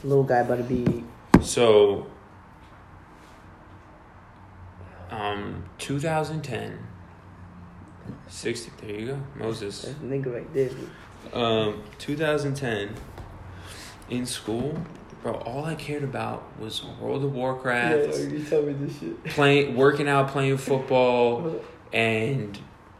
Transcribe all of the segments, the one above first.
Little guy about to be. So, 2010. 60. There you go, Moses. That's a nigga right there, dude. 2010. In school, bro, all I cared about was World of Warcraft. Yeah, you tell me this shit. Working out, playing football, and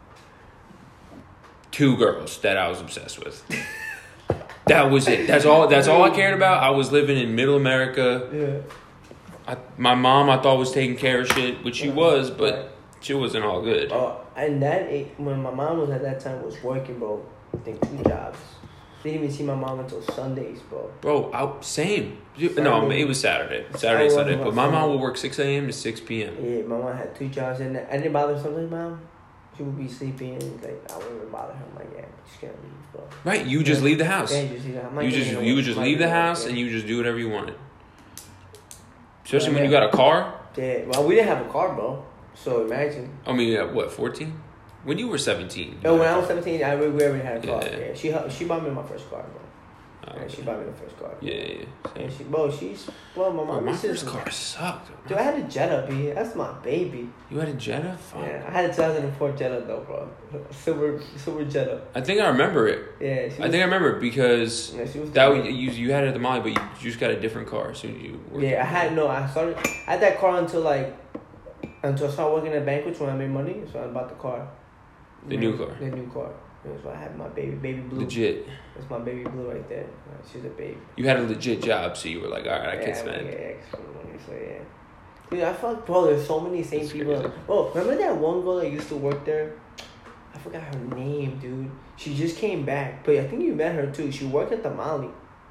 2 girls that I was obsessed with. That was it. That's all I cared about. I was living in Middle America. Yeah. My mom, I thought, was taking care of shit, which she was, but she wasn't all good. And when my mom was at that time was working, bro. I think 2 jobs. Didn't even see my mom until Sundays, bro. Bro, same. No, it was Saturday. Sunday. But my mom would work 6 a.m. to 6 p.m. Yeah, my mom had 2 jobs, and I didn't bother something, mom. She would be sleeping, and like I wouldn't even bother her. I'm like, yeah, just can't leave, bro. Right, you just leave the house. Yeah, you would just leave the house, and you just do whatever you wanted. Especially when you got a car. Yeah, well, we didn't have a car, bro. So imagine. I mean, what, 14? When you were 17. No, when I was 17, we already had a car. Yeah. Yeah, she bought me my first car, bro. Yeah, she bought me the first car. Yeah. And my mom. My first car sucked. Dude, I had a Jetta, B. That's my baby. You had a Jetta? Fuck. Yeah, I had a 2004 Jetta though, bro. Silver Jetta. I think I remember it. Yeah, I remember it because that you had it at the Molly, but you just got a different car as soon as you worked. Yeah, I had that car until I started working at banquets when I made money. So I bought the car. The new car. The new car. That's why I had my baby blue. Legit. That's my baby blue right there. She's a baby. You had a legit job, so you were like, all right, I can spend. So yeah. Dude, I felt, bro, there's so many same people. Crazy. Oh, remember that one girl that used to work there? I forgot her name, dude. She just came back, but I think you met her too. She worked at the Molly.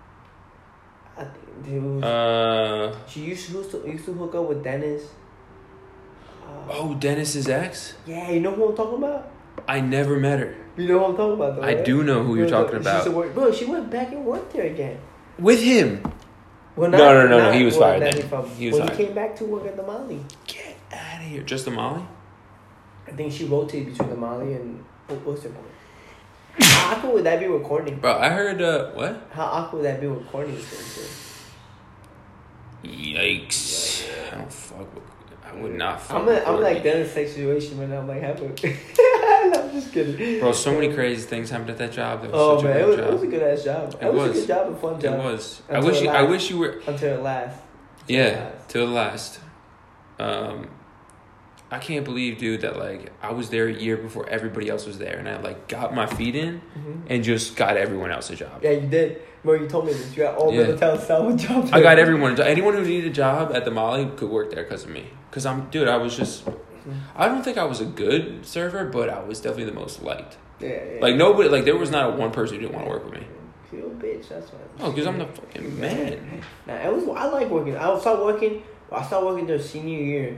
I think, dude. She used to hook up with Dennis. Dennis's ex? Yeah, you know who I'm talking about? I never met her. You know what I'm talking about, though, I right? do know who you're talking about. Bro, she went back and worked there again. With him? Well, no. He was fired then. He came back to work at the Molly. Get out of here. Just the Molly? I think she rotated between the Molly and... What's it called? How awkward would that be recording? Bro, I heard... what? How awkward would that be recording? Yikes. I don't fuck with... I would not fuck I'm like that in a situation when I'm like having... I'm just kidding. Bro, so many crazy things happened at that job. It was a good ass job. It was a good job, a fun job. It was. I wish you were... Until it last. Till the last. I can't believe, dude, that like I was there a year before everybody else was there, and I like got my feet in and just got everyone else a job. Yeah, you did. Bro, you told me this. You got all the town salvage jobs. I got everyone. Anyone who needed a job at the Molly could work there because of me. Because I was just... I don't think I was a good server, but I was definitely the most liked. Yeah. Like, nobody... Like, there was not one person who didn't want to work with me. You a bitch, that's why. Oh, because I'm the fucking man. Nah, I like working. I started working there senior year.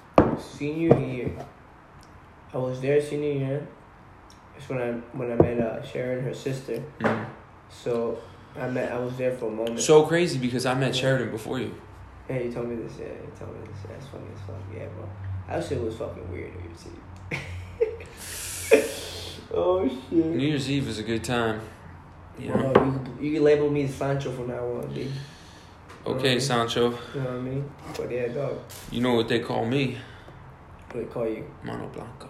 I was there senior year. That's when I met Sharon, her sister. Mm. So I was there for a moment. So crazy because I met Sheridan before you. Yeah, you told me this. Yeah, That's funny as fuck. Yeah, bro. That shit was fucking weird. New Year's Eve. Oh shit. New Year's Eve was a good time. Yeah. You can label me Sancho from now on, dude. Okay, Sancho. You know what I mean? But yeah, dog. You know what they call me? What do they call you? Mono Blanco.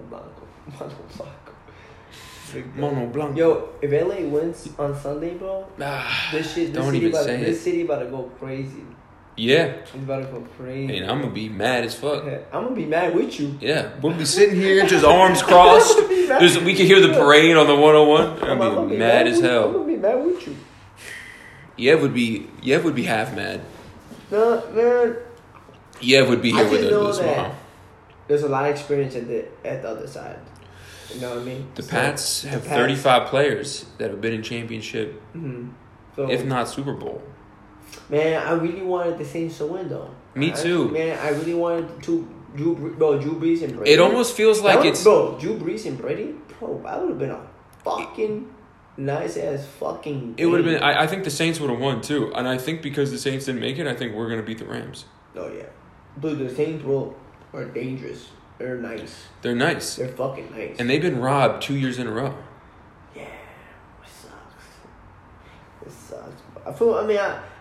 Mono Blanco. Yo, if LA wins on Sunday, bro, this city about to go crazy. Yeah. It's about to go crazy. And I'm going to be mad as fuck. I'm going to be mad with you. Yeah. We'll be sitting here, just arms crossed. We can hear the parade on the 101. I'm going to be mad as hell. I'm going to be mad with you. Yev would be half mad. No, man. Yev would be here with us tomorrow. There's a lot of experience at the other side. You know what I mean? The Pats have 35 players that have been in championship, if not Super Bowl. Man, I really wanted the Saints to win, though. Me too. Man, I really wanted Drew Brees and Brady. It almost feels like Drew Brees and Brady? Bro, that would have been a fucking nice ass fucking game. It would have been... I think the Saints would have won, too. And I think because the Saints didn't make it, I think we're going to beat the Rams. Oh, yeah. Dude, the Saints are dangerous. They're nice. They're nice. They're fucking nice. And they've been robbed 2 years in a row. Yeah. It sucks. I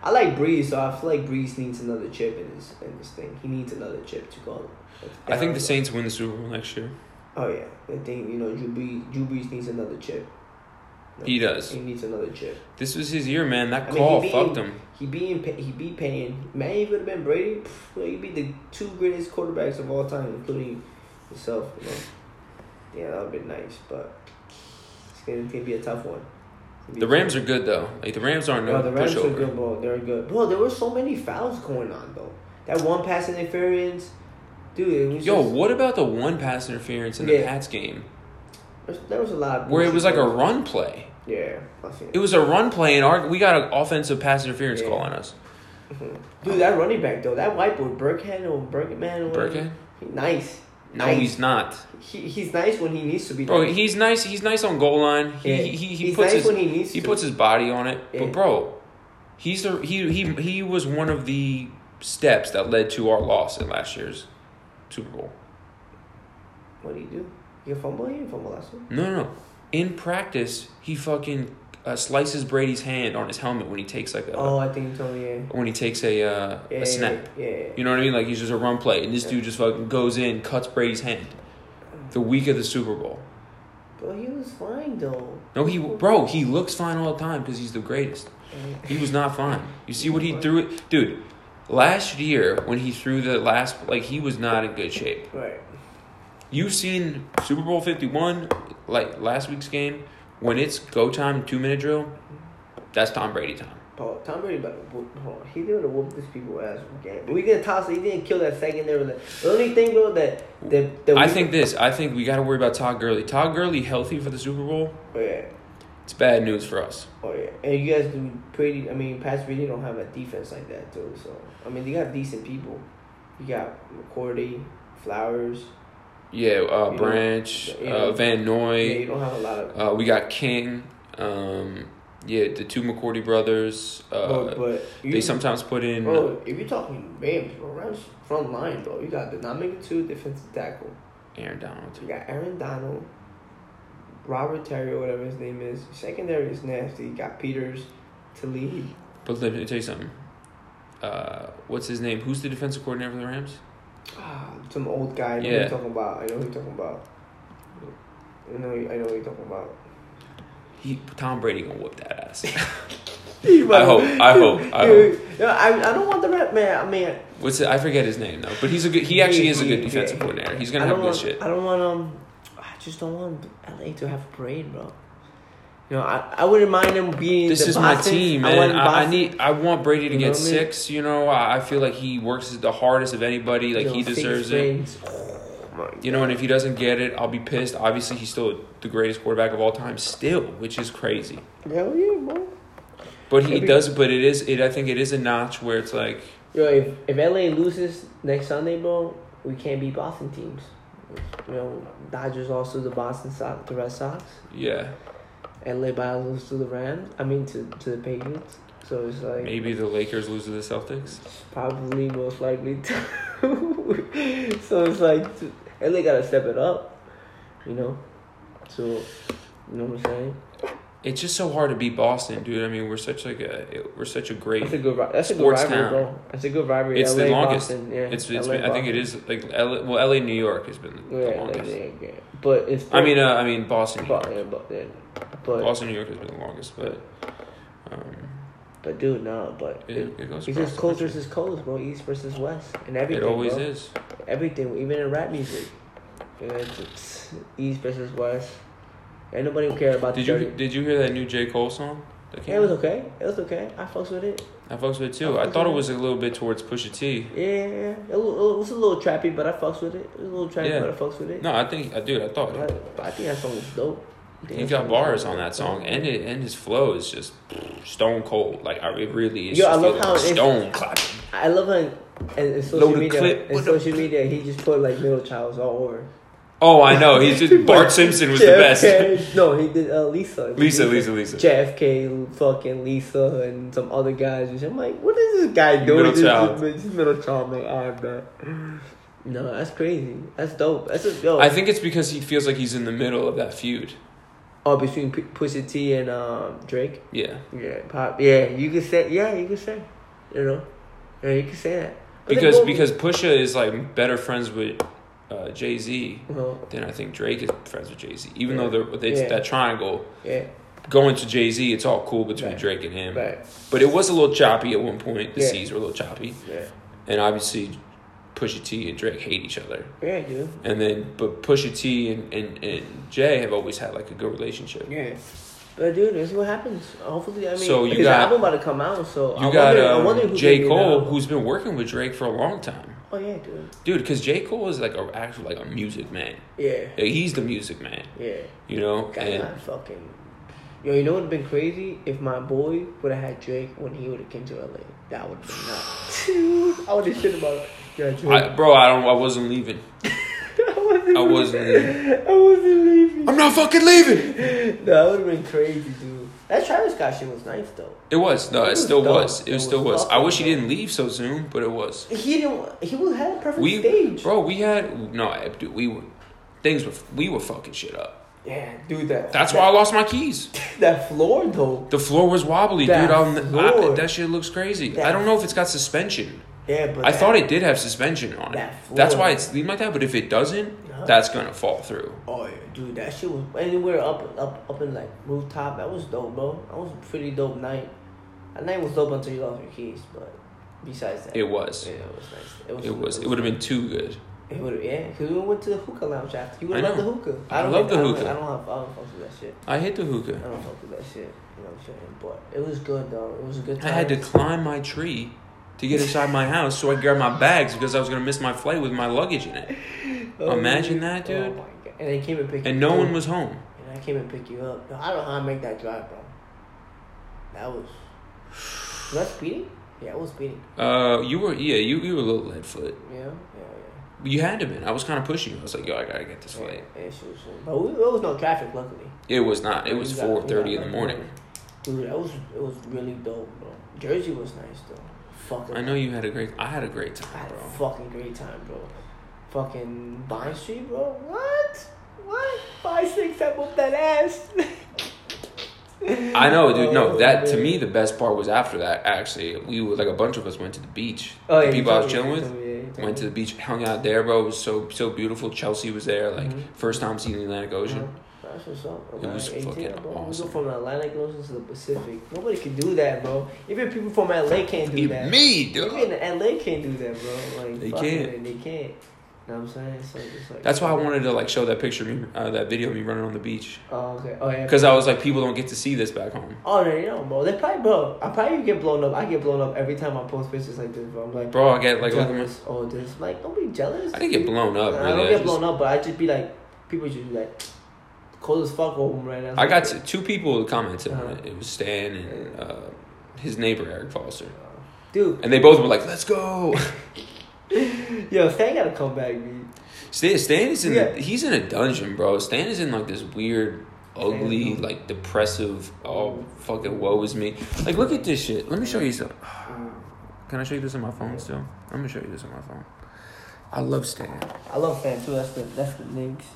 I like Breeze, so I feel like Breeze needs another chip in this thing. He needs another chip to go. I think the Saints win the Super Bowl next year. Oh yeah, I think Drew Brees needs another chip. He does. He needs another chip. This was his year, man. That call fucked him. He beat Payne. Man, if it would have been Brady, he beat the 2 greatest quarterbacks of all time, including himself. You know, yeah, that would have been nice, but it's gonna be a tough one. The Rams are good though. Like the Rams aren't no pushover. The Rams are good, bro. They're good, bro. There were so many fouls going on though. That one pass interference, dude. It was what about the one pass interference in the Pats game? There was a lot where it was like a run play. Yeah, it was a run play, and we got an offensive pass interference call on us. Mm-hmm. Dude, that running back though, that white boy Burkhead. Nice. No, he's not. He's nice when he needs to be. Bro, he's nice. He's nice on goal line. He puts nice when he needs to. He puts his body on it. Yeah. But bro, he was one of the steps that led to our loss in last year's Super Bowl. What did he do? He fumble? He didn't fumble last one. No. In practice, he fucking slices Brady's hand on his helmet when he takes like a. Oh, I think you told me. Yeah. When he takes a snap. Yeah. You know what I mean? Like he's just a run play, and this dude just fucking goes in, cuts Brady's hand. The week of the Super Bowl. Bro, he was fine though. No, he looks fine all the time because he's the greatest. He was not fine. You see what he threw it, dude. Last year when he threw the last, he was not in good shape. Right. You've seen Super Bowl 51, like last week's game, when it's go time, 2-minute drill. That's Tom Brady time. Bro, Tom Brady he did whoop these people ass game. But we didn't toss it. He didn't kill that second there. The only thing, bro, that I think we got to worry about Todd Gurley. Todd Gurley healthy for the Super Bowl. Oh yeah. It's bad news for us. Oh yeah, and you guys do pretty. I mean, Pats really don't have a defense like that too. So I mean, they got decent people. You got McCourty, Flowers. Yeah, Branch, Van Noy. Yeah, you don't have a lot of. We got King. The 2 McCourty brothers. But they sometimes put in. Bro, if you're talking Rams, front line, bro, you got the non-2 defensive tackle. Aaron Donald. You got Aaron Donald. Robert Terry, whatever his name is. Secondary is nasty. You got Peters to lead. But let me tell you something. What's his name? Who's the defensive coordinator for the Rams? Some old guy. I know who you're talking about. I know what you're talking about. Tom Brady gonna whoop that ass. I hope. I don't want the rep, man. I mean, I forget his name though, but he's a good. He actually is a good defensive coordinator. He's gonna have good shit. I don't want I just don't want LA to have a parade, bro. You know, I wouldn't mind them being. This is my team, man. I want Brady to get 6. You know, I feel like he works the hardest of anybody. Like he deserves it. You know, and if he doesn't get it, I'll be pissed. Obviously, he's still the greatest quarterback of all time, still, which is crazy. Hell yeah, bro. But he does. But it is. I think it is a notch where it's like. Yo, if LA loses next Sunday, bro, we can't beat Boston teams. You know, Dodgers lost to the the Red Sox. Yeah. LA lose to the Rams. I mean, to the Patriots. So it's like maybe the Lakers lose to the Celtics. Probably, most likely. So it's like LA gotta step it up. You know. So you know what I'm saying. It's just so hard to beat Boston, dude. I mean, we're such a great. That's a good rivalry, town. bro. That's a good rivalry. It's LA, the longest. Boston, yeah. It's been, I think it is like LA, New York has been the longest. Yeah. But it's. I mean, Boston. New York. But Boston, New York has been the longest, but. But dude, no, but it goes. It's just coast versus coast, bro. East versus west, and everything. It always bro. is. Everything, even in rap music, it's East versus west. Ain't nobody care about. Did you hear that new J. Cole song? Yeah, it was okay. I fucks with it. I fucks with it too. I thought it was a little bit towards Pusha T. Yeah. It was a little trappy, but I fucks with it. It was a little trappy, but I fucks with it. No, I think I thought. I think that song was dope. He got bars on that song, and his flow is just stone cold. Like it really is. Yo, I love how stone clapping. I love how in social media. In social media, he just put like middle childs all over. Oh, I know. He's just Bart Simpson was JFK, the best. No, he did Lisa. Lisa. JFK, fucking Lisa, and some other guys. I'm like, what is this guy doing? Just middle child, man. I'm that. No, that's crazy. That's dope. I think it's because he feels like he's in the middle of that feud. Oh, between Pusha T and Drake. Yeah. Yeah, pop. Yeah, you could say. Yeah, you could say. You know? Yeah, you can say that. But because Pusha is like better friends with Jay-Z than I think Drake is friends with Jay-Z. Even though they're that triangle. Yeah. Going to Jay-Z, it's all cool between Drake and him. Right. But it was a little choppy at one point. The C's were a little choppy. Yeah. And obviously, Pusha T and Drake hate each other. Yeah, dude. But Pusha T and Jay have always had like a good relationship. Yeah. But dude, this is what happens. Hopefully, I mean, so his album about to come out. So I wonder who J. Cole, who's been working with Drake for a long time. Oh yeah, dude. Dude, because J. Cole is like a music man. Yeah. He's the music man. Yeah. You know, Yo, you know what would have been crazy if my boy would have had Drake when he would have came to LA. That would have been nuts. Dude, I would have shit about it. Yeah, Drake. I wasn't leaving. I wasn't leaving. I'm not fucking leaving. That would have been crazy, dude. That Travis Scott shit was nice though. It was. No, it still was. It still was. I wish he didn't leave so soon, but it was. He didn't. He would have had a perfect stage. Bro, we were fucking shit up. Yeah, dude. That's why I lost my keys. That floor though. The floor was wobbly, dude. That shit looks crazy. I don't know if it's got suspension. Yeah, but I thought it did have suspension on it. That's why it's leaning like that. But if it doesn't, that's gonna fall through. Oh yeah, dude, that shit was anywhere up in like rooftop. That was dope, bro. That was a pretty dope night. That night was dope until you lost your keys, but besides that, it was. Yeah, it was nice. It would have been too good. It would, because we went to the hookah lounge after. You would have loved the hookah. I love the hookah. I don't fuck with that shit. I hate the hookah. I don't fuck with that shit. You know what I'm saying? But it was good though. It was a good time. I had to climb my tree to get inside my house so I could grab my bags because I was gonna miss my flight with my luggage in it. Imagine that, dude. Oh my God. And they came and picked you up. And no one was home. And I came and picked you up. I don't know how I make that drive, bro. That was. Was that speeding? Yeah, I was speeding. You were a little lead foot. Yeah. You had to be. I was kind of pushing you. I was like, yo, I gotta get this flight. Yeah, sure. But there was no traffic, luckily. It was not. It was 4:30 in the morning. Dude, it was really dope, bro. Jersey was nice though. Fucking. I know you had a great. I had a great time, bro. I had a fucking great time, bro. Fucking Bond Street, bro. What? 5-6, I whooped that ass. I know, dude. No, that to me the best part was after that. Actually, we were like a bunch of us went to the beach. The people I was chilling with went to the beach, hung out there, bro. It was so beautiful. Chelsea was there, like first time seeing the Atlantic Ocean. That's what's up. It was fucking awesome. We go from the Atlantic Ocean to the Pacific. Nobody can do that, bro. Even people from LA can't do that. Me, dude. Even LA can't do that, bro. Like they can't. They can't. You know what I'm saying? So just like, that's why I wanted to like show that picture of me, that video of me running on the beach. Oh, okay. Oh, yeah. Because I was like, people don't get to see this back home. Oh, they don't, bro. They probably, bro. I probably get blown up. I get blown up every time I post pictures like this, bro. I'm like, bro, I get like, jealous. Oh, this. Like, don't be jealous. I didn't get blown up. Really. I don't get blown up, but I just be like, people just be like, cold as fuck over right now. I got two people commented on it. It was Stan and his neighbor Eric Foster. Dude. And they both were like, let's go. Yo, Stan gotta come back, dude. Stan is he's in a dungeon, bro. Stan is in like this weird, ugly, like depressive, fucking woe is me. Like, look at this shit. Let me show you something. Can I show you this on my phone still? I'm gonna show you this on my phone. I love Stan. I love Stan too. That's the links.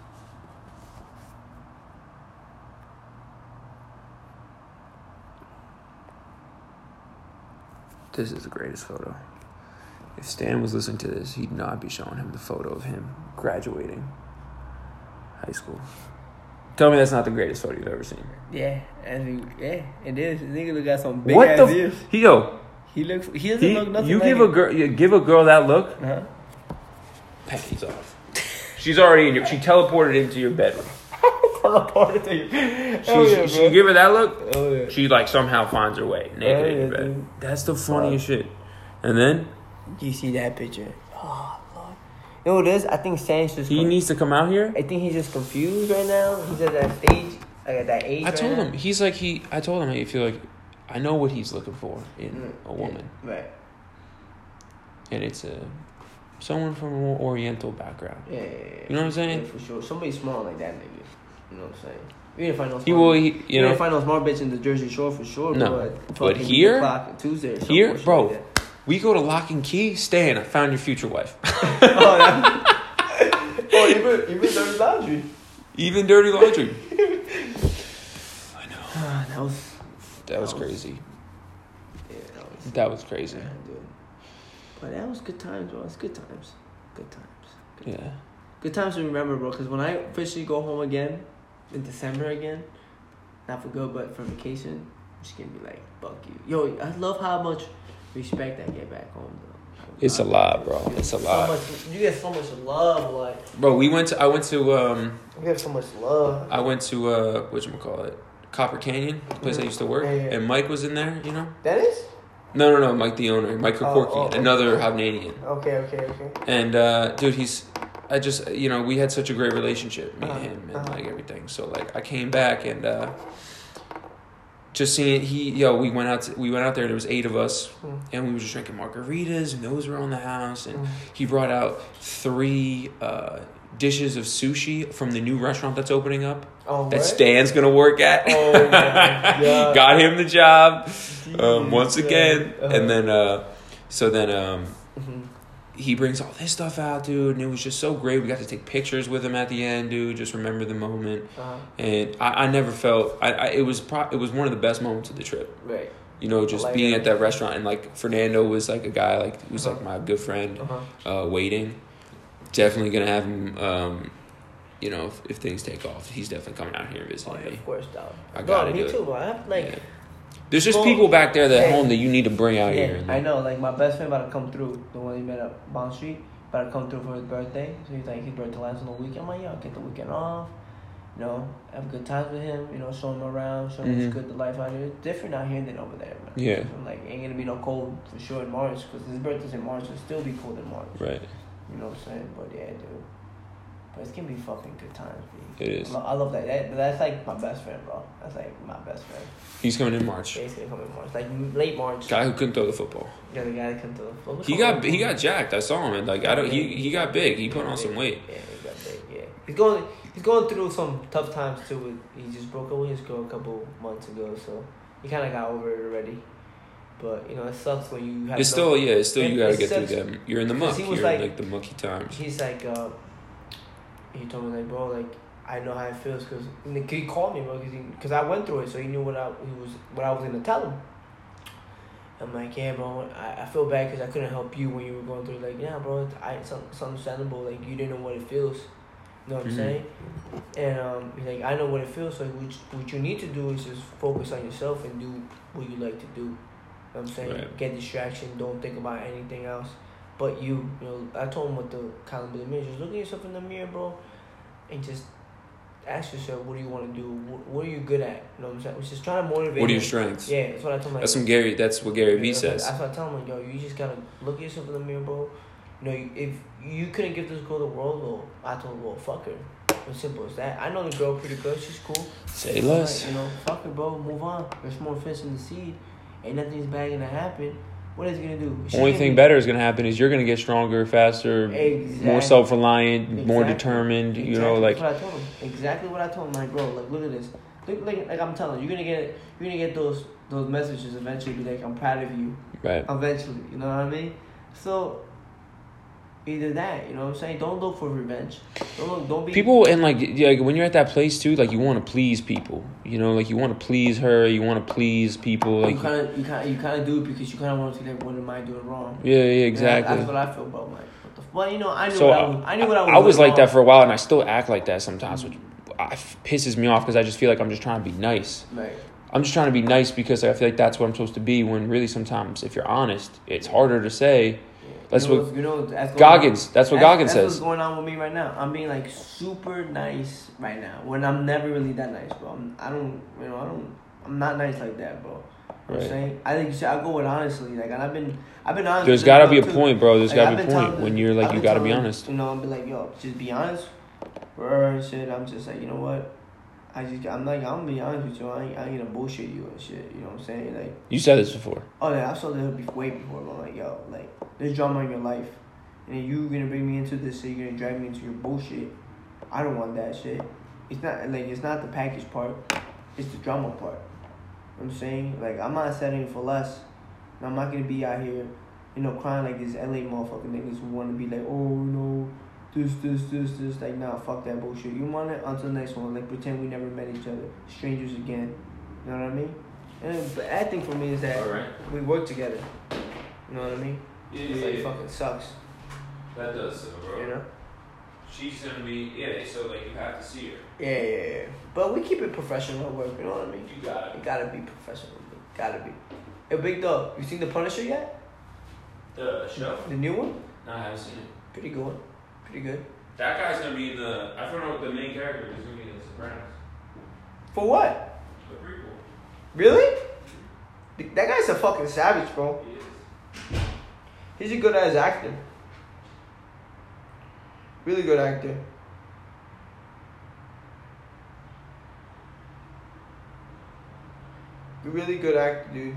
This is the greatest photo. If Stan was listening to this, he'd not be showing him the photo of him graduating high school. Tell me that's not the greatest photo you've ever seen. Yeah, it is. This nigga got some big ass ears. He doesn't look nothing. You give a girl that look. Panties off. She's already in your. She teleported into your bedroom. She give her that look. Oh, yeah. She like somehow finds her way naked in your bed. Dude. That's the funniest shit. And then. You see that picture? Oh, Lord. You know what it is? I think Stan's just... He needs to come out here? I think he's just confused right now. He's at that stage, like at that age I told him. He's like, I told him, I feel like, I know what he's looking for in a woman. Yeah, right. And it's someone from a more oriental background. Yeah. You know what I'm saying? Yeah, for sure. Somebody small like that nigga. You know what I'm saying? You didn't find no smart you didn't find no smart bitch in the Jersey Shore for sure. No. But here, Tuesday here, bro... Like we go to Lock and Key. Stan, I found your future wife. Even dirty laundry. Even dirty laundry. I know. That was crazy. Yeah, That was crazy. Yeah, dude. But that was good times, bro. It's good times. Good times. Good times to remember, bro. Because when I officially go home again, in December again, not for good, but for vacation, I'm just gonna be like, fuck you. Yo, I love how much respect I get back home, though. It's a lot, bro. It's a lot. You get so much love, like. Bro, I went to. You get so much love. I went to whatchamacallit, Copper Canyon, the place I used to work, and Mike was in there. You know. Dennis? No, Mike the owner, Mike Kokorki, another Hovnanian. Okay. And dude, we had such a great relationship, me and him, and like everything. So like, I came back and just seeing we went out there. There was 8 of us, and we were just drinking margaritas, and those were on the house. And he brought out 3 dishes of sushi from the new restaurant that's opening up. That Stan's gonna work at. Oh my God. Got him the job once again, and then he brings all this stuff out, dude, and it was just so great. We got to take pictures with him at the end, dude. Just remember the moment, and I never felt it was one of the best moments of the trip. Right. You know, just being at that restaurant, and like Fernando was like a guy like who's like my good friend, waiting. Definitely gonna have him. You know, if things take off, he's definitely coming out here and visiting me. Of course, dog. I gotta do it. Me too, bro. I have There's just people back there at home that you need to bring out here. I know, like my best friend about to come through, the one he met at Bond Street, about to come through for his birthday. So he's like, his birthday lands on the weekend. I'm like, yo, I'll get the weekend off. You know, have good times with him. You know, show him around, show him what's good, the life out here. It's different out here than over there, man. Yeah. So I'm like, ain't gonna be no cold for sure in March, because his birthday's in March. It'll still be cold in March. Right. You know what I'm saying? But yeah, dude. But it's gonna be fucking good times, B. It is. I love that. That's like my best friend, bro. That's like my best friend. He's coming in March. Yeah, he's gonna come in March, like late March. Guy who couldn't throw the football. Yeah, the guy that couldn't throw the football. He got jacked. I saw him, and like he got big. He put on some weight. Yeah, he got big. Yeah, he's going through some tough times too. He just broke up with his girl a couple months ago, so he kind of got over it already. But you know, it sucks when you have. It's still you gotta get through them. You're in the muck. You're in like the mucky times. He's like, he told me like, bro, like I know how it feels because he called me, bro, because I went through it, so he knew what I was gonna tell him. I'm like, yeah, bro, I feel bad because I couldn't help you when you were going through. Like, yeah, bro, it's understandable. Like you didn't know what it feels. You know what I'm saying? And he's like, I know what it feels. So what you need to do is just focus on yourself and do what you like to do. You know what I'm saying? Right. Get distraction. Don't think about anything else. But you know, I told him what the accountability means. Just look at yourself in the mirror, bro, and just ask yourself, what do you want to do? What are you good at? You know what I'm saying? Just trying to motivate. What are your strengths? Yeah, that's what I told him. That's what Gary Vee says. That's what I tell him. Like, yo, you just gotta look at yourself in the mirror, bro. You know, if you couldn't give this girl the world, well, I told him, well, fuck her. As simple as that. I know the girl pretty good. She's cool. Say less. Like, you know, fuck her, bro. Move on. There's more fish in the seed. Ain't nothing's bad gonna happen. What is it gonna do? Only thing better is gonna happen is you're gonna get stronger, faster, more self-reliant, more determined. You know, like. That's what I told him. Exactly what I told him. Like, bro, like look at this. Like I'm telling you, you're gonna get those messages eventually. Be like, I'm proud of you. Right. Eventually, you know what I mean? So. Either that, you know what I'm saying? Don't look for revenge. Don't be... People, and like when you're at that place too, like you want to please people. You know, like you want to please her, you want to please people. Like you kind of do it because you kind of want to see like, what am I doing wrong? Yeah, exactly. That's what I feel about like. Well, you know, I knew so what I was. I was like that for a while, and I still act like that sometimes, which pisses me off because I just feel like I'm just trying to be nice. Right. I'm just trying to be nice because I feel like that's what I'm supposed to be. When really, sometimes, if you're honest, it's harder to say. That's what Goggins says. That's what's going on with me right now. I'm being like super nice right now when I'm never really that nice, bro. I'm not nice like that, bro. You know what I'm saying? I think I go with honestly, like, and I've been honest. There's gotta be a point, bro. There's gotta be a point when you're like, you gotta be honest. You know, I'll be like, yo, just be honest. Or shit, I'm just like, you know what? I'm gonna be honest with you. I ain't gonna bullshit you and shit. You know what I'm saying? Like, you said this before. Oh yeah, I saw this way before. But I'm like, yo, like, there's drama in your life, and then you gonna bring me into this shit. You're gonna drag me into your bullshit. I don't want that shit. It's not the package part. It's the drama part. You know what I'm saying? Like, I'm not settling for less. And I'm not gonna be out here, you know, crying like this LA motherfucking niggas who want to be like, oh no. This, like, nah, fuck that bullshit. You want it? Until the next one. Like, pretend we never met each other. Strangers again. You know what I mean? And the bad thing for me is that we work together. You know what I mean? Yeah, it fucking sucks. That does suck, bro. You know? She's gonna be, so like you have to see her. Yeah. But we keep it professional at work, you know what I mean? You got it. You gotta be professional. Gotta be. Hey, Big Dog, you seen The Punisher yet? The show? The new one? No, I haven't seen it. Pretty good one. Pretty good. That guy's gonna be in I don't know what the main character is gonna be in The Sopranos. For what? The prequel. Really? That guy's a fucking savage, bro. He is. He's a good ass actor. Really good actor. Really good actor, dude.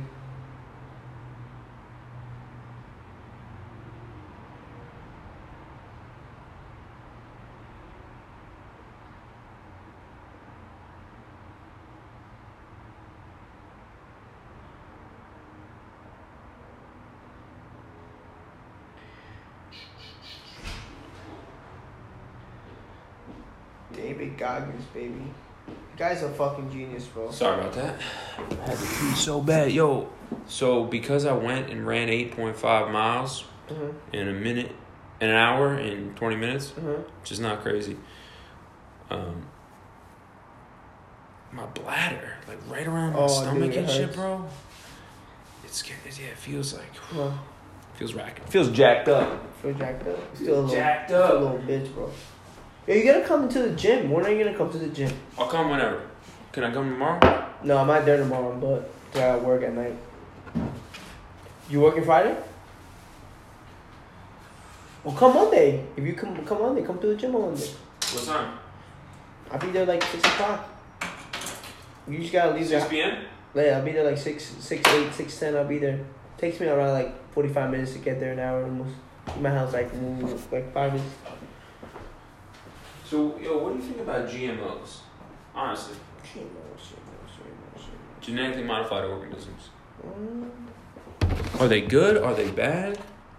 David Goggins, baby. The guy's a fucking genius, bro. Sorry about that. I had to pee so bad. Yo, so because I went and ran 8.5 miles in an hour and 20 minutes, which is not crazy, my bladder, like right around my stomach and shit, bro, it feels like, feels racking. Feels jacked up. Still a little bitch, bro. Yo, you gotta come to the gym. When are you gonna come to the gym? I'll come whenever. Can I come tomorrow? No, I'm not there tomorrow, but I gotta work at night. You working Friday? Well, come Monday. If you come Monday, come to the gym on Monday. What time? I'll be there like 6 o'clock. You just gotta leave 6 p.m.? Yeah, I'll be there like 6, 8, 6:10. I'll be there. Takes me around like 45 minutes to get there, an hour almost. My house like 5 minutes. So, yo, what do you think about GMOs? Honestly. GMOs. Genetically modified organisms. Are they good? Are they bad?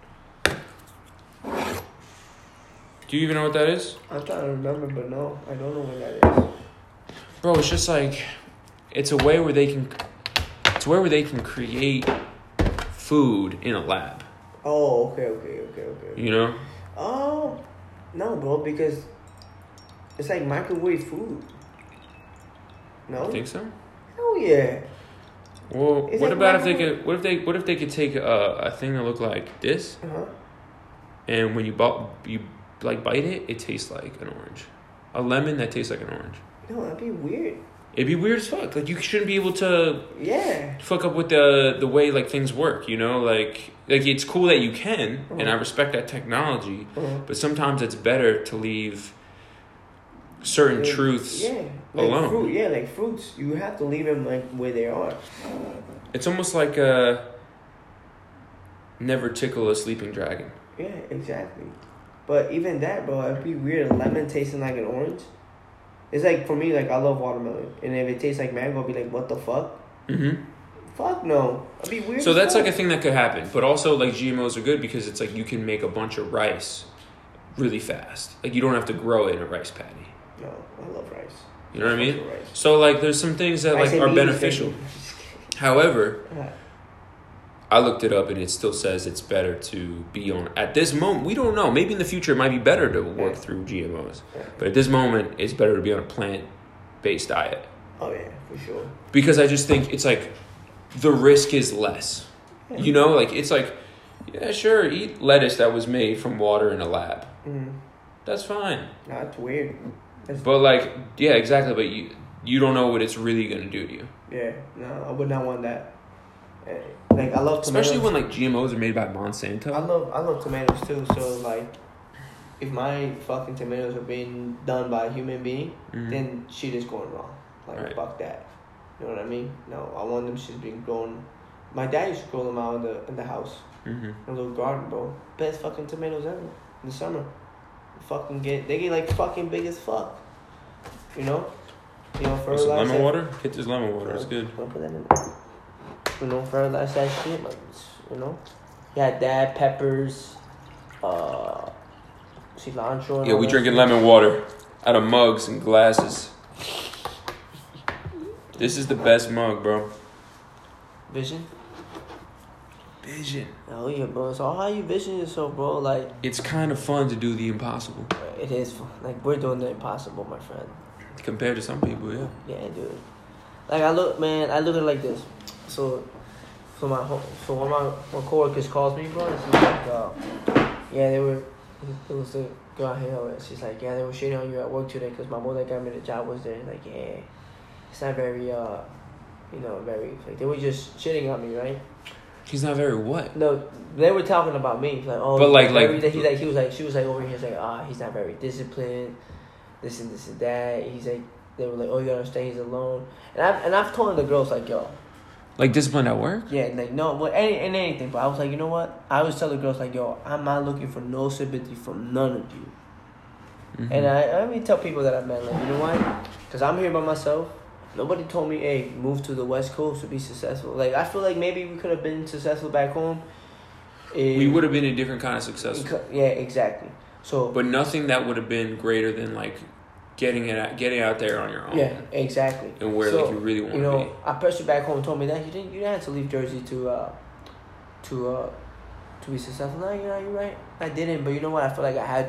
Do you even know what that is? I'm trying to remember, but no, I don't know what that is. Bro, it's just like, it's a way where they can create food in a lab. Oh, okay. You know? Oh, no, bro, because it's like microwave food. No? You think so? Hell yeah. Well, what if they could take a thing that looked like this, and when you bite it, it tastes like an orange. A lemon that tastes like an orange. No, that'd be weird. It'd be weird as fuck. Like, you shouldn't be able to fuck up with the way like things work, you know? Like it's cool that you can, and I respect that technology, but sometimes it's better to leave certain truths alone. Fruit, like fruits. You have to leave them like where they are. It's almost like never tickle a sleeping dragon. Yeah, exactly. But even that, bro, it'd be weird. A lemon tasting like an orange. It's like, for me, like, I love watermelon. And if it tastes like mango, I'll be like, what the fuck? Mm-hmm. Fuck no. It'd be weird. So that's like a thing that could happen. But also, like, GMOs are good because it's like you can make a bunch of rice really fast. Like, you don't have to grow it in a rice patty. No, I love rice. You know what I mean? So, like, there's some things that, like, are beneficial. However, I looked it up and it still says it's better to be on. At this moment, we don't know. Maybe in the future it might be better to work through GMOs. But at this moment, it's better to be on a plant-based diet. Oh, yeah, for sure. Because I just think it's like the risk is less. Yeah. You know, like it's like, yeah, sure, eat lettuce that was made from water in a lab. Mm-hmm. That's fine. No, that's weird. But like, yeah, exactly. But you don't know what it's really going to do to you. Yeah, no, I would not want that. Like, I love tomatoes. Especially when like GMOs are made by Monsanto. I love tomatoes too. So like, if my fucking tomatoes are being done by a human being, then shit is going wrong. Like, fuck that. You know what I mean? No, I want them shit being grown. My dad used to grow them out in the house, in a little garden, bro. Best fucking tomatoes ever in the summer. They get like fucking big as fuck. You know, fertilize. Lemon water? Get this lemon water. It's good. I'll put that in. Fertilize that shit, like, you had that, peppers, cilantro. Yeah, we drinking lemon water out of mugs and glasses. This is the best mug, bro. Vision. Vision. Oh yeah, bro. So how you vision yourself, bro? Like it's kind of fun to do the impossible. It is fun. Like we're doing the impossible, my friend. Compared to some people, yeah. Yeah, dude. Like I look at it like this. So one of my coworkers calls me, bro. And she's like, it was the girl out here. She's like, yeah, they were shitting on you at work today because my boy that got me the job was there. Like, yeah, it's not very very like they were just shitting on me, right? He's not very what? No, they were talking about me. Like, oh, but she was like over here, like, he's not very disciplined, this and that. He's like, they were like, oh, you gotta understand, he's alone. And I've told the girls like, yo, like discipline at work. Yeah, like no, well, anything. But I was like, you know what? I always tell the girls like, yo, I'm not looking for no sympathy from none of you. Mm-hmm. And I tell people that I met, like, you know why? Because I'm here by myself. Nobody told me, hey, move to the West Coast to be successful. Like, I feel like maybe we could have been successful back home. We would have been a different kind of successful. Yeah, exactly. So, but nothing that would have been greater than, like, getting out there on your own. Yeah, exactly. And where, like, you really want to be. A person back home told me that you didn't have to leave Jersey to be successful. No, you're right. I didn't, but you know what? I feel like I had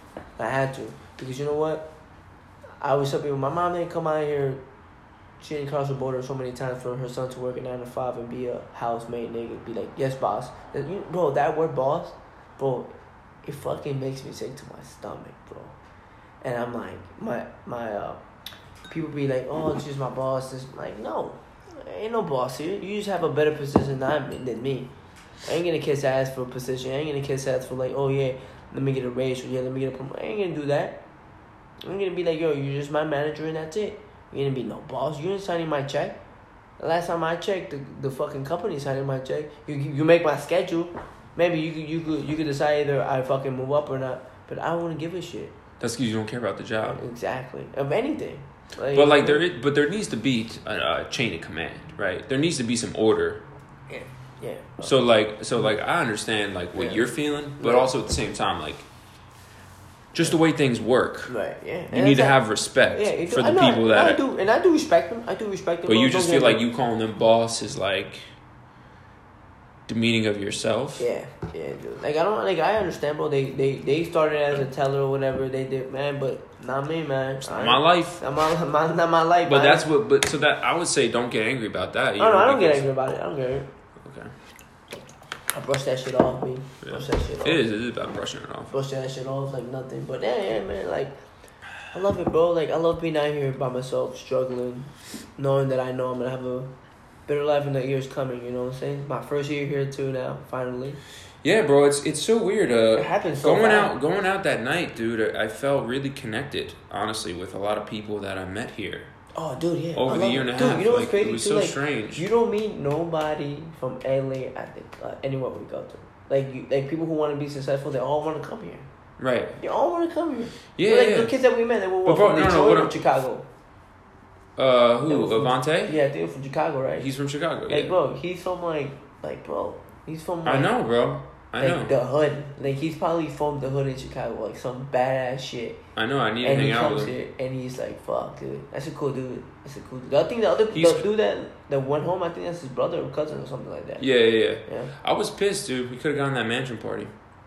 to. Because you know what? I always tell people, my mom didn't come out here. She didn't cross the border so many times for her son to work at 9 to 5 and be a housemaid nigga. Be like, yes, boss. Bro, that word boss, bro, it fucking makes me sick to my stomach, bro. And I'm like, my people be like, oh, it's just my boss. It's like, no, ain't no boss here. You just have a better position than me. I ain't gonna kiss ass for a position. I ain't gonna kiss ass for like, oh yeah, let me get a raise or yeah, let me get a promotion. I ain't gonna do that. I'm gonna be like, yo, you're just my manager and that's it. You ain't gonna be no boss. You ain't signing my check. The last time I checked, the fucking company signing my check. You make my schedule. Maybe you could decide either I fucking move up or not. But I don't want to give a shit. That's because you don't care about the job. Exactly. Of anything. Like, there needs to be a chain of command, right? There needs to be some order. Yeah. So I understand like what you're feeling, but also at the same time like. Just the way things work. Right, yeah. You need to have respect for the people that... I do respect them. But you just feel like you calling them boss is like demeaning of yourself. Yeah, dude. Like, I understand, bro. They started as a teller or whatever they did, man, but not me, man. It's not my life. Not my life, But man. So that, I would say don't get angry about that. No, I don't get angry about it. I don't care. Okay. I brush that shit off, me. Yeah. Brush that shit off. It is about brushing it off. Brush that shit off like nothing. But yeah, man, like, I love it, bro. Like, I love being out here by myself, struggling, knowing that I know I'm gonna have a better life in the years coming, you know what I'm saying? My first year here too now, finally. Yeah, bro, it's so weird. It happens so going out that night, dude, I felt really connected, honestly, with a lot of people that I met here. Oh, dude, yeah. Over the year and a half. You know what's crazy? It was so strange. You don't meet nobody from LA at anywhere we go to. Like people who want to be successful, they all want to come here. Right. They all want to come here. Yeah, The kids that we met, they were from Detroit or Chicago. Who? Avante? Yeah, they were from Chicago, right? He's from Chicago, Like, bro, he's from he's from I know, bro. I know. The hood. Like, he's probably from the hood in Chicago. Like, some badass shit. I know. I need to hang out with him. And he comes here, and he's like, fuck, dude. That's a cool dude. I think the dude that went home, I think that's his brother or cousin or something like that. Yeah. I was pissed, dude. We could have gone to that mansion party.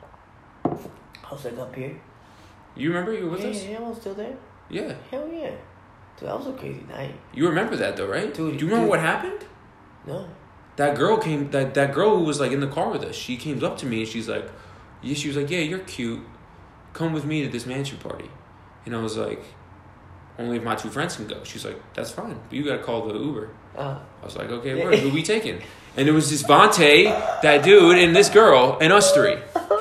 I was like, up here. You remember you were with us? Yeah, I was still there. Yeah. Hell yeah. Dude, that was a crazy night. You remember that, though, right? Dude, do you remember what happened? No. That girl came. That girl who was like in the car with us. She came up to me and she's like, "Yeah, you're cute. Come with me to this mansion party." And I was like, "Only if my two friends can go." She's like, "That's fine, but you gotta call the Uber." I was like, "Okay, where? Who we taking?" And it was this Vontae, that dude, and this girl, and us three.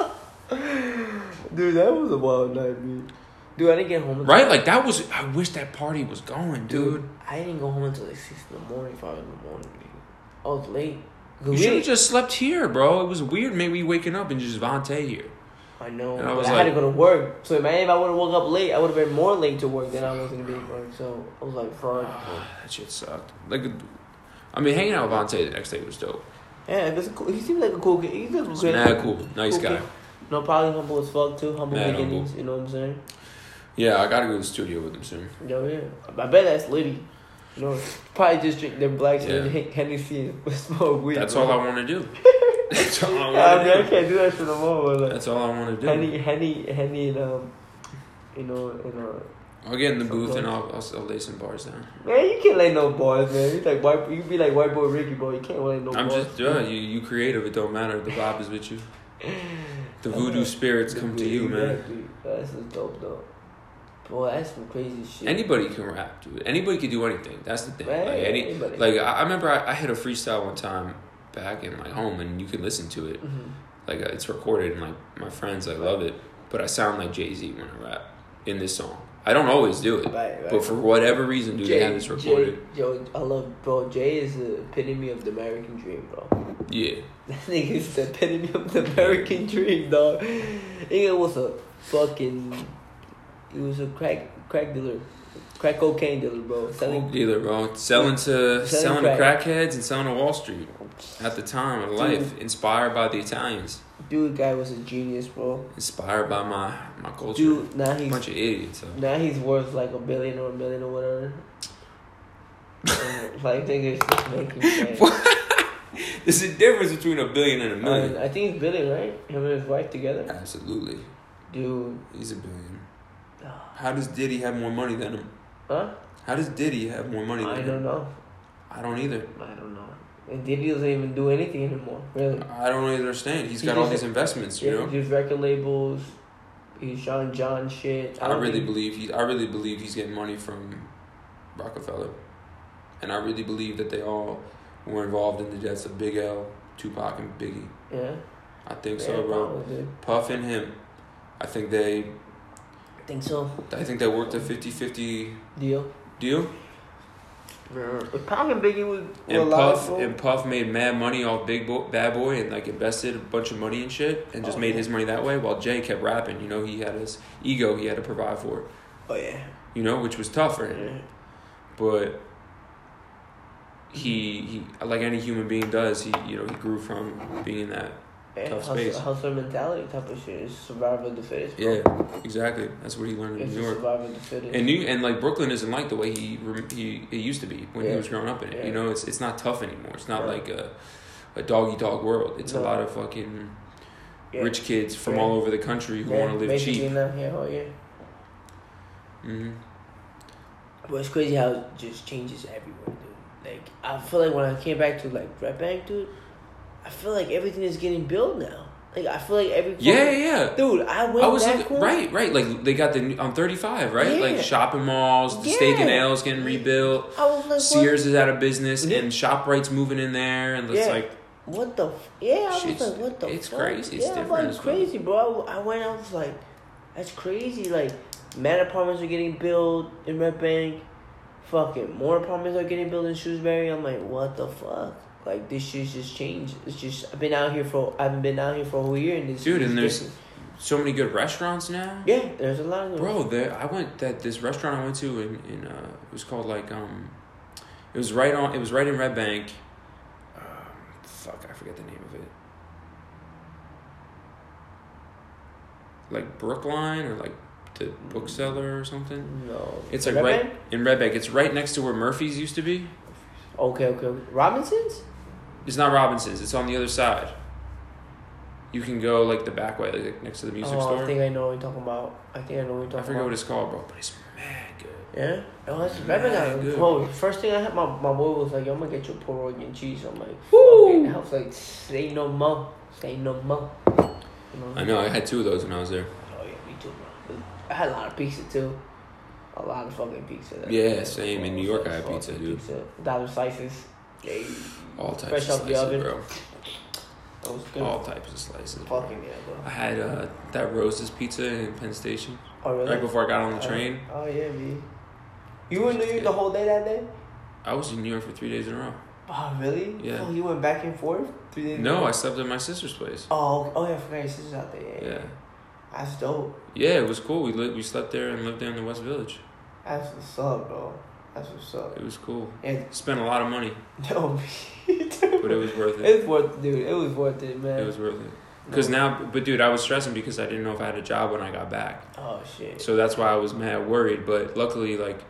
Dude, that was a wild night, man. Dude, I didn't get home until... Right? Like, that was... I wish that party was going, dude. I didn't go home until like 6 in the morning, 5 in the morning, dude. I was late. You should have just slept here, bro. It was weird maybe waking up and just Vontae here. I know. But I had to go to work. So, man, if I would have woke up late, I would have been more late to work than I was going to be at work. So, I was like, fuck. That shit sucked. Like, I mean, hanging out with Vontae the next day was dope. Yeah, he seemed like a cool kid. He's mad cool. Nice guy. Kid. No, probably humble as fuck, too. Humble beginnings, you know what I'm saying? Yeah, I gotta go to the studio with him soon. Yo, yeah. I bet that's Liddy. You know, probably just drink their blacks and Hennessy and smoke weed. That's all I want to do. That's all I want to do. I can't do that shit no more. Like, that's all I want to do. Henny, and I'll get in the booth and I'll lay some bars down. Man, you can't lay no bars, man. You're like white. You be like white boy Ricky, bro. You can't lay no bars. I'm just you creative. It don't matter. The vibe is with you. The voodoo spirits come to you, man. That's dope, though. Boy, that's some crazy shit. Anybody can rap, dude. Anybody can do anything. That's the thing. Man, I remember I hit a freestyle one time back in my home, and you can listen to it. Mm-hmm. Like it's recorded, and my friends love it. But I sound like Jay-Z when I rap in this song. I don't always do it, but for whatever reason, dude, they have this recorded. I love, bro. Jay is the epitome of the American dream, bro. Yeah. That nigga is the epitome of the American dream, dog. Nigga was a fucking... He was a crack dealer. Crack cocaine dealer, bro. Selling to crackheads and selling to Wall Street at the time of life. Inspired by the Italians. Dude, guy was a genius, bro. Inspired by my culture. Dude, now he's... a bunch of idiots. So. Now he's worth like $1 billion or $1 million or whatever. Like, niggas just making sense. There's a difference between $1 billion and $1 million. I think it's $1 billion, right? Him and his wife together? Absolutely. Dude. He's $1 billion. How does Diddy have more money than him? Huh? How does Diddy have more money than him? I don't know. I don't either. I don't know. And Diddy doesn't even do anything anymore, really. I don't really understand. He's got all these investments, you know? He's record labels. He's Sean John shit. I really believe he's getting money from Rockefeller. And I really believe that they all were involved in the deaths of Big L, Tupac, and Biggie. Yeah. I think so, bro. Puff and him. I think so. I think they worked a 50-50 deal. Pac and Biggie was Puff made mad money off Bad Boy and invested a bunch of money and shit and just made his money that way while Jay kept rapping. You know, he had his ego he had to provide for. Oh yeah. You know, which was tough for him. Yeah. But he like any human being does, he grew from being in that tough space. Hustler mentality type of shit. It's survival of the fittest, bro. Yeah, exactly. That's what he learned in New York. Survival of the fittest. And Brooklyn isn't like the way he used to be when he was growing up in it. Yeah. You know, it's not tough anymore. It's not like a dog-eat-dog world. It's a lot of fucking rich kids from all over the country who want to live cheap. Mm-hmm. But it's crazy how it just changes everywhere, dude. Like, I feel like when I came back to Red Bank, dude, I feel like everything is getting built now. Like, I feel like every... Yeah. Dude, I was back home. Right. Like, they got on 35, right? Yeah. Like, shopping malls, the Steak and Ale's getting rebuilt. I was like, Sears is out of business, and ShopRite's moving in there, and it's like... What the... I was like, what the It's fuck? crazy. It's different. I was like, crazy, bro. I was like, that's crazy. Like, mad apartments are getting built in Red Bank. Fucking more apartments are getting built in Shrewsbury. I'm like, what the fuck? Like, this shit's just changed. It's just I haven't been out here for a whole year, and this. Dude, and there's so many good restaurants now. Yeah, there's a lot of them. Bro, this restaurant I went to in it was called it was right in Red Bank. I forget the name of it. Like Brookline or like the Bookseller or something? No. It's like right in Red Bank. It's right next to where Murphy's used to be. Okay. Robinson's? It's not Robinson's. It's on the other side. You can go like the back way, like next to the music store. I think I know what you're talking about. I forget what it's called, bro, but it's mad good. Yeah? Oh, that's Red Bank. Bro, first thing I had, my boy was like, yo, I'm going to get you a Puerto Rican cheese. I'm like, woo! I was like, say no more. You know? I know, I had 2 of those when I was there. Oh, yeah, me too, bro. I had a lot of pizza, too. A lot of fucking pizza. Yeah, same. In New York, I had pizza, dude. Dollar slices. Yeah. All types of slices, bro. That was good. All types of slices. Fucking yeah, bro. I had that Rose's Pizza in Penn Station. Oh, really? Right before I got on the train. Oh, yeah, B. You were in New York the whole day that day? I was in New York for 3 days in a row. Oh, really? Yeah. Oh, you went back and forth 3 days? No, I slept at my sister's place. Oh, yeah, I forgot your sister's out there. Yeah. That's dope. Yeah, it was cool. We slept there and lived there in the West Village. That's what's up, bro. That's what's up. It was cool. Yeah. Spent a lot of money. No, but it was worth it. It was worth it, man. It was worth it. Because dude, I was stressing because I didn't know if I had a job when I got back. Oh, shit. So that's why I was mad worried. But luckily, like,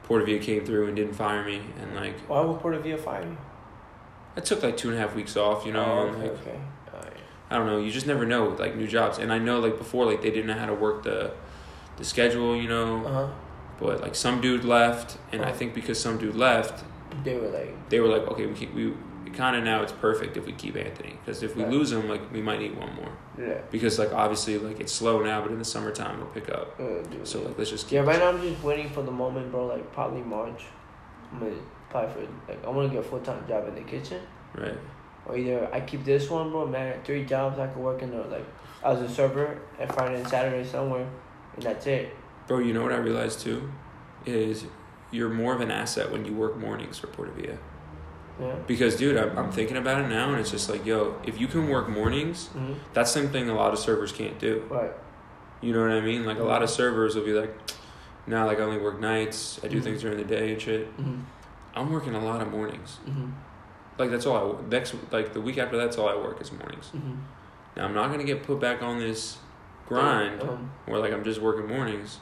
Portavia came through and didn't fire me, and like. Why would Portavia fire you? I took like 2.5 weeks off, you know. Okay. I don't know. You just never know with like new jobs, and I know like before, like they didn't know how to work the schedule, you know. Uh-huh. But like some dude left, and I think because some dude left, they were like, okay, we kind of now it's perfect if we keep Anthony, because if we lose him, like we might need one more. Yeah. Because like obviously like it's slow now, but in the summertime it'll pick up. So like let's just keep right now I'm just waiting for the moment, bro. Like probably March. I'm gonna apply for like I want to get a full-time job in the kitchen. Right. Or either I keep this one, bro. Man, 3 jobs I could work in. Like I was a server at Friday and Saturday somewhere, and that's it. Bro, you know what I realized too, is you're more of an asset when you work mornings for Portavia. Yeah. Because, dude, I'm thinking about it now, and it's just like, yo, if you can work mornings, that's something a lot of servers can't do. Right. You know what I mean? Like, a lot of servers will be like, nah, like, I only work nights. I do things during the day and shit. I'm working a lot of mornings. Like, that's all the week after that's all I work is mornings. Now, I'm not going to get put back on this grind where, like, I'm just working mornings.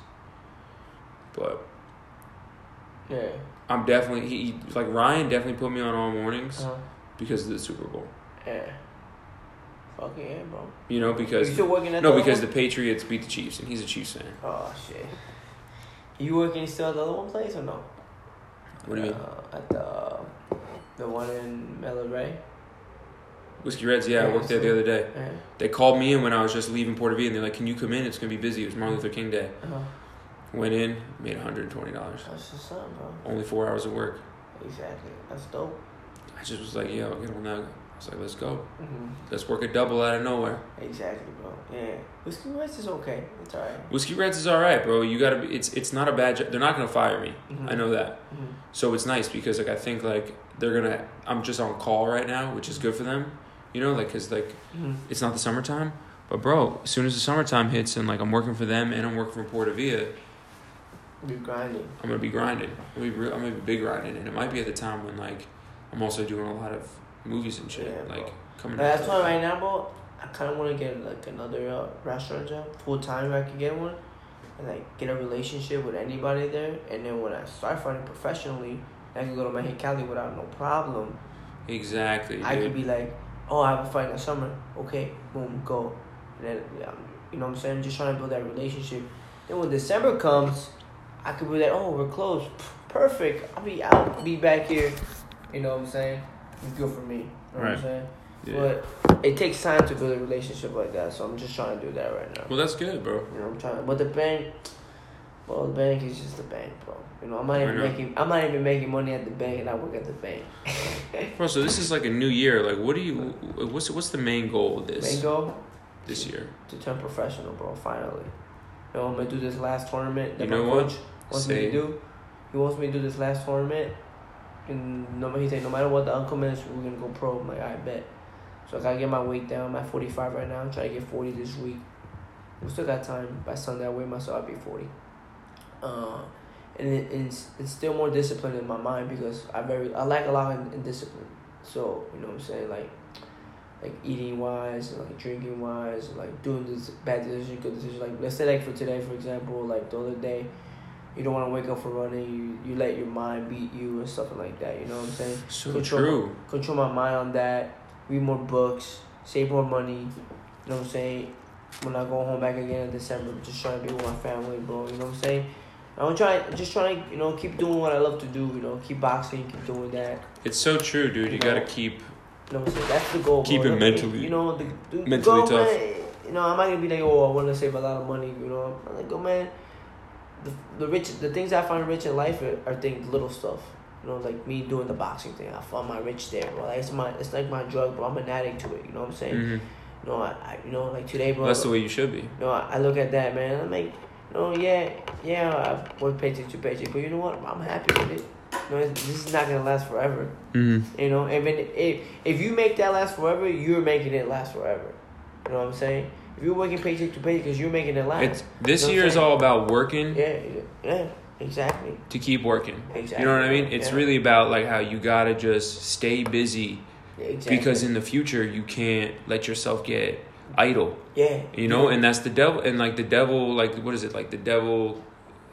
But... yeah. I'm definitely Ryan definitely put me on all mornings because of the Super Bowl. Yeah. Fuck yeah, bro. You know, because you still working at because the Patriots beat the Chiefs and he's a Chiefs fan. Oh shit. You working still at the other one place or no? What do you mean? At the one in Miller Ray. Whiskey Reds, I worked there the other day. Yeah. They called me in when I was just leaving Portavia and they're like, "Can you come in? It's gonna be busy." It was Martin Luther King Day. Went in, made $120. That's just something, bro. Only 4 hours of work. Exactly. That's dope. I just was like, I'll get on that. I was like, let's go. Let's work a double out of nowhere. Exactly, bro. Yeah. Whiskey Reds is okay. It's all right. Whiskey Reds is all right, bro. You gotta be, it's not a bad job. They're not gonna fire me. I know that. So it's nice because like I think like I'm just on call right now, which is good for them. You know, like because like it's not the summertime. But bro, as soon as the summertime hits and like I'm working for them and I'm working for Portavia. Be grinding. I'm gonna be grinding. I'm gonna be big grinding, and it might be at the time when like I'm also doing a lot of movies and shit. Yeah, like coming. That's why right now, bro. I kind of want to get like another restaurant job full time. If I can get one, and like get a relationship with anybody there, and then when I start fighting professionally, I can go to Mexicali without no problem. Exactly. I could be like, oh, I have a fight in the summer. Okay, boom, go. And then you know what I'm saying? I'm just trying to build that relationship. Then when December comes. I could be like, oh, we're closed. Perfect. I'll be back here. You know what I'm saying? It's good for me. You know what I'm saying? Yeah. But it takes time to build a relationship like that, so I'm just trying to do that right now. Well, that's good, bro. You know, I'm trying. But the bank is just the bank, bro. You know, I'm not even making money at the bank, and I work at the bank. Bro, so this is like a new year. Like, what's the main goal of this? Main goal? This year. To turn professional, bro. Finally. You know, I'm gonna do this last tournament that my coach wants me to do. He wants me to do this last tournament, and he said no matter what the outcome is, we're gonna go pro. I'm like, I bet. So I gotta get my weight down. I'm at 45 right now. I'm trying to get 40 this week. We still got time. By Sunday, I weigh myself. I'll be 40. And it's still more discipline in my mind because I like a lot in discipline. So you know what I'm saying, like eating wise, and like drinking wise, and like doing this bad decision, good decision. Like let's say like for today, for example, like the other day, you don't want to wake up for running. You let your mind beat you and stuff like that. You know what I'm saying? So true. Control my mind on that. Read more books. Save more money. You know what I'm saying? When I go home back again in December, I'm just trying to be with my family, bro. You know what I'm saying? I'm trying to, you know, keep doing what I love to do. You know, keep boxing, keep doing that. It's so true, dude. You gotta keep. You know what I'm saying? That's the goal. Keep bro. it mentally. You know, mentally goal, tough. Man, you know, I'm not gonna be like, oh, I want to save a lot of money. You know, I'm like, oh man, the things I find rich in life are things, little stuff. You know, like me doing the boxing thing. I found my rich there, bro. Like it's like my drug, bro. I'm an addict to it. You know what I'm saying? Mm-hmm. You know, I you know, like today, bro. That's the way you should be. You know, I look at that, man. I'm like, you know, yeah, I've worked paycheck to paycheck, but you know what? I'm happy with it. You know, this is not gonna last forever. Mm-hmm. You know, if you make that last forever, you're making it last forever. You know what I'm saying? If you're working paycheck to paycheck, because you're making it last. This year is all about working. Yeah, exactly. To keep working. Exactly. You know what I mean? It's really about like how you gotta just stay busy. Exactly. Because in the future you can't let yourself get idle. Yeah. You know, and that's the devil. And like the devil, like what is it? Like the devil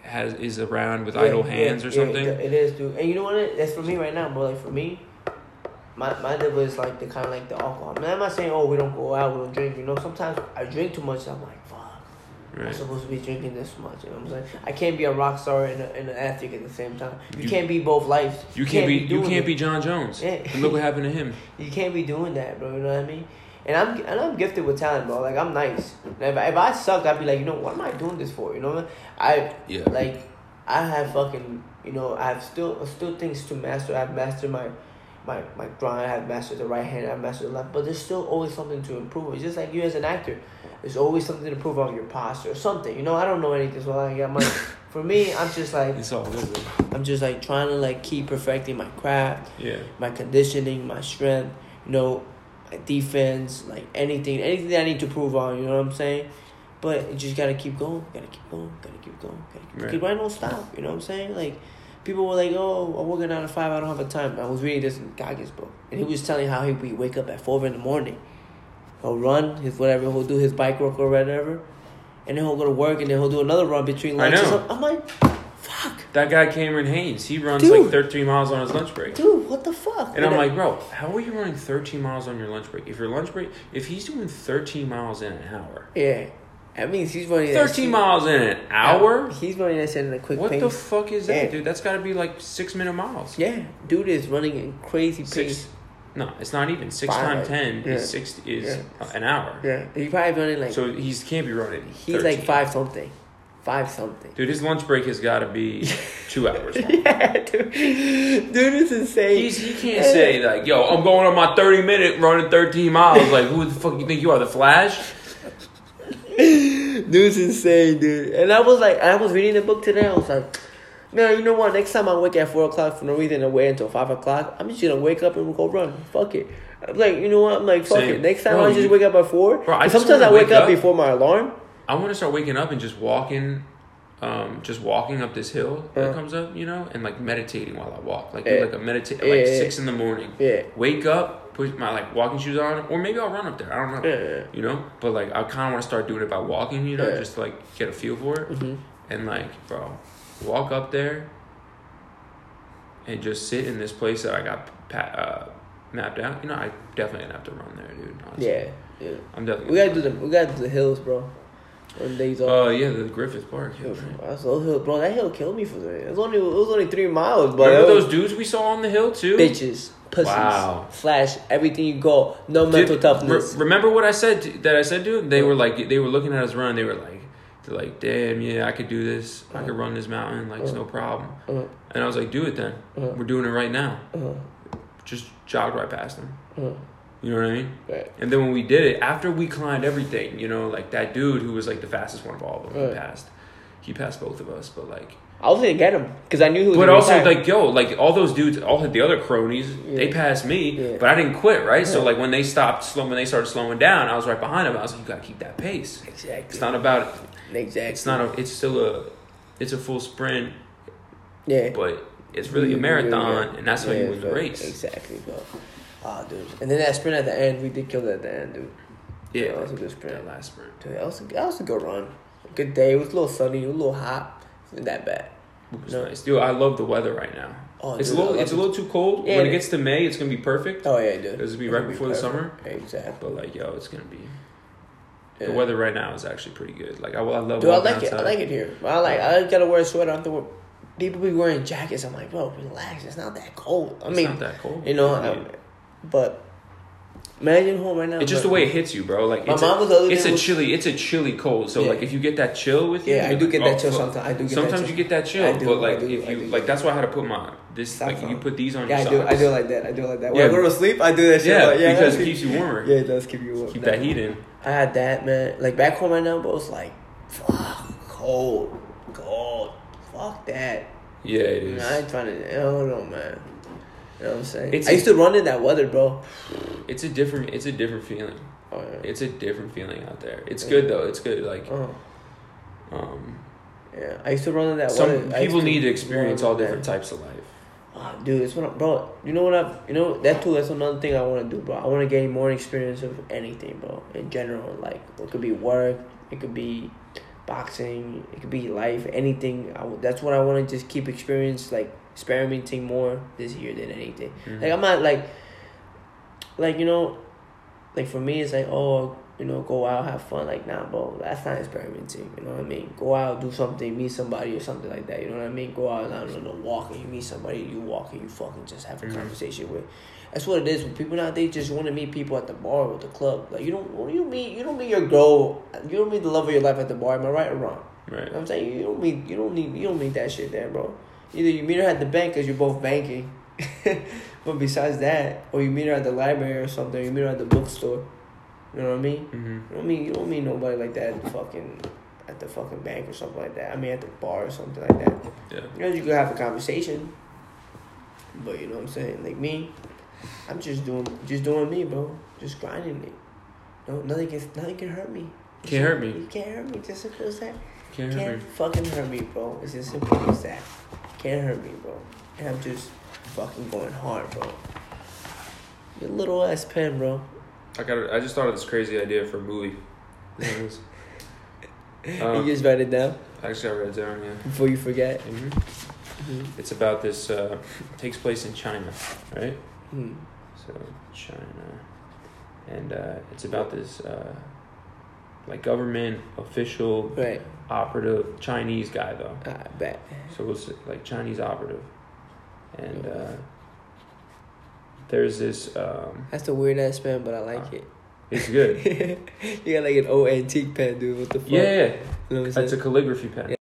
is around with idle hands or something. It is, dude. And you know what? That's for me right now, bro. Like for me, my devil is like the kind of like the alcohol. I mean, I'm not saying we don't go out, we don't drink. You know, sometimes I drink too much. I'm like, fuck. Right. I'm supposed to be drinking this much. You know what I'm saying? I can't be a rock star and an athlete at the same time. You can't be both lives. You can't be John Jones. Yeah. And look what happened to him. You can't be doing that, bro. You know what I mean? And I'm gifted with talent, bro. Like I'm nice. If I sucked, I'd be like, you know, what am I doing this for? You know, I have fucking, you know, I have still things to master. I've mastered my drawing. I have mastered the right hand. I've mastered the left. But there's still always something to improve. It's just like you as an actor. There's always something to improve on your posture or something. You know, I don't know anything. So for me, I'm just like, it's all good. I'm just like trying to like keep perfecting my craft. Yeah. My conditioning, my strength. You know, my defense, like anything that I need to prove on. You know what I'm saying? But you just gotta keep going. Right. Right, don't stop. You know what I'm saying? Like, people were like, "Oh, I'm working 9 to 5. I don't have a time." I was reading this in Goggins book, and he was telling how he would wake up at 4 a.m. He'll run his whatever. He'll do his bike work or whatever, and then he'll go to work, and then he'll do another run between lunches. I know. I'm like, fuck. That guy Cameron Haynes, he runs like 13 miles on his lunch break. Dude, what the fuck? And I'm like, bro, how are you running 13 miles on your lunch break? If he's doing 13 miles in an hour. Yeah. That means he's running 13 miles in an hour? He's running that shit in a quick pace. What the fuck is that, dude? That's got to be like 6-minute miles. Yeah. Dude is running in crazy pace. No, it's not even. 6 times 10 is an hour. Yeah. He's probably running like... So he can't be running 13. He's like 5 something. 5 something. Dude, his lunch break has got to be 2 hours long. Yeah, dude. Dude, it's insane. He can't say like, yo, I'm going on my 30-minute running 13 miles. Like, who the fuck you think you are, the Flash? Dude's insane, dude. And I was reading the book today. I was like, man, you know what? Next time I wake at 4 o'clock for no reason and wait until 5 o'clock, I'm just gonna wake up and go run. Fuck it. I'm like, you know what? I'm like, fuck it. Next time I just wake up at 4. Bro, sometimes I wake up before my alarm. I want to start waking up and just walking up this hill that comes up, you know, and like meditating while I walk. Like do like a meditate like 6 a.m. Yeah. Wake up, put my like walking shoes on, or maybe I'll run up there. I don't know. Yeah. You know? But like I kinda wanna start doing it by walking, you know, just to like get a feel for it. Mm-hmm. And like, bro, walk up there and just sit in this place that I got mapped out. You know, I definitely gonna have to run there, dude. Honestly. Yeah. I'm definitely we gotta do the hills, bro. Days off. Oh yeah, the Griffith Park hill. Bro, that hill killed me for that. It was only 3 miles, but remember those dudes we saw on the hill too? Bitches, pussies, flash, everything you go, no mental toughness. Remember what I said to them? They were looking at us run. They're like, damn, yeah, I could do this. I could run this mountain. Like, it's no problem. And I was like, do it then. We're doing it right now. Just jogged right past them. You know what I mean? Right. And then when we did it, after we climbed everything, you know, like that dude who was like the fastest one of all of them, he passed both of us. But like, I was gonna get him because I knew who. But also, like, yo, like all those dudes, all the other cronies, they passed me, but I didn't quit, right? So like when they started slowing down, I was right behind them. I was like, you gotta keep that pace. Exactly. It's not about it. Exactly. It's a full sprint. Yeah. But it's really a marathon, and that's how you win the race. Exactly, bro. Oh, dude. And then that sprint at the end, we did kill that at the end, dude. Yeah. That was a good sprint. That last sprint. Dude, that was a good run. Good day. It was a little sunny. It was a little hot. It wasn't that bad. It was nice. Dude, I love the weather right now. Oh, it's a little too cold. Yeah, when it gets to May, it's going to be perfect. Oh, yeah, dude. It'll be right before the summer. Exactly. But, like, yo, it's going to be... Yeah. The weather right now is actually pretty good. Like, I love dude, I like outside. I like it here. I got to wear a sweater. I have to wear... People be wearing jackets. I'm like, bro, relax. It's not that cold. It's not that cold. You know, but... Imagine home right now. It's just the way it hits you, bro. Like it's a chilly cold. So like if you get that chill with you, I do get that chill sometimes. Sometimes you get that chill, but like if you like, that's why I had to put you put these on. Yeah, I do like that. When I go to sleep, I do that shit. Yeah, because it keeps you warmer. Yeah, it does keep you warm. Keep that heat in. I had that, man. Like back home right now, bro. It's like, fuck, cold. Fuck that. Yeah, it is. I ain't trying to. I don't know, man. You know what I'm saying? I used to run in that weather, bro. It's a different feeling. Oh, yeah. It's a different feeling out there. It's good though. It's good. Like, yeah. I used to run in that weather. Some people need to experience all different types of life. Oh, dude, it's bro. You know what that's another thing I want to do, bro. I want to gain more experience of anything, bro. In general, like it could be work, it could be boxing. It could be life, anything. That's what I want to just keep experimenting more this year than anything. Mm-hmm. Like I'm not like you know, like for me it's like, oh, you know, go out, have fun. Like, nah, bro, that's not experimenting. You know what I mean? Go out, do something, meet somebody or something like that. You know what I mean? Go out, I don't know, walk and you meet somebody, you walk and you fucking just have a conversation with. That's what it is. When people nowadays just want to meet people at the bar or the club. Like, you don't meet your girl, you don't meet the love of your life at the bar. Am I right or wrong? Right. You know what I'm saying? You don't meet that shit there, bro. Either you meet her at the bank because you're both banking, but besides that, or you meet her at the library or something, or you meet her at the bookstore. You know what I mean? Mm-hmm. You don't meet nobody like that at the fucking bank or something like that. I mean, at the bar or something like that. Yeah. You know, you could have a conversation, but you know what I'm saying? Like me, I'm just doing me, bro. Just grinding it. No, nothing can hurt me. Can't hurt me. You can't hurt me. Just simple as that. Can't hurt me. Fucking hurt me, bro. It's as simple as that. Can't hurt me, bro. And I'm just fucking going hard, bro. Your little ass pen, bro. I just thought of this crazy idea for a movie. You just write it down? Actually, I wrote it down, yeah. Before you forget? Mm-hmm. Mm-hmm. It's about this, takes place in China, right? Mm. So, China. And it's about this, like, government official, right, operative, Chinese guy, though. I bet. So it's like Chinese operative. And there's this... That's the weird ass pen, but I like it. It's good. You got like an old antique pen, dude. What the fuck? Yeah. You know what I'm That's a calligraphy pen. Yeah.